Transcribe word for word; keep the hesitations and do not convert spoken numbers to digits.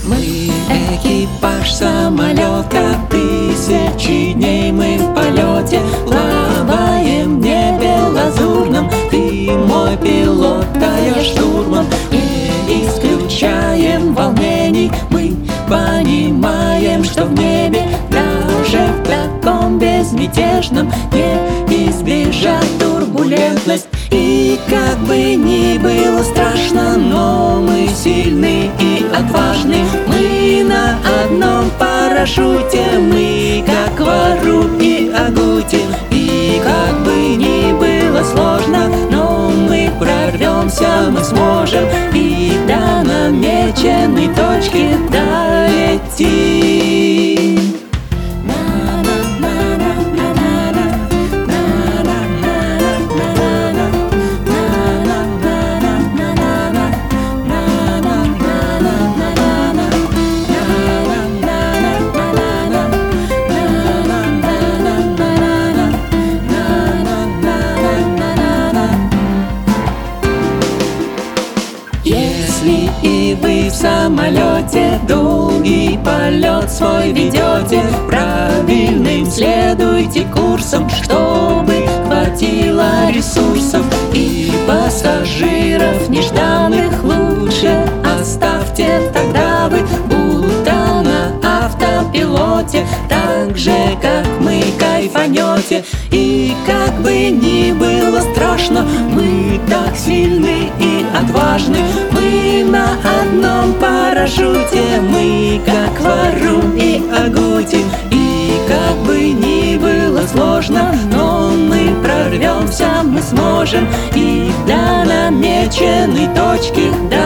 Мы экипаж самолета, тысячи дней мы в полете, плаваем в небе лазурном. Ты мой пилот, а я штурман. Не исключаем волнений, мы понимаем, что в небе даже в таком безмятежном не избежать турбулентность. И как бы ни было страшно, но мы сильны и отважны. Мы на одном парашюте, мы как Вару и Агутин. И как бы ни было сложно, но мы прорвемся, мы сможем и до намеченной точки долетим. Если и вы в самолете долгий полет свой ведете, правильным следуйте курсом, чтобы хватило ресурсов. И пассажиров нежданных лучше оставьте, тогда вы будто на автопилоте, так же, как мы, кайфанете. И как бы ни было страшно, мы так сильны и отважны. Мы на одном парашюте, мы как Варун и Агутин. И как бы ни было сложно, но мы прорвемся, мы сможем и до намеченной точки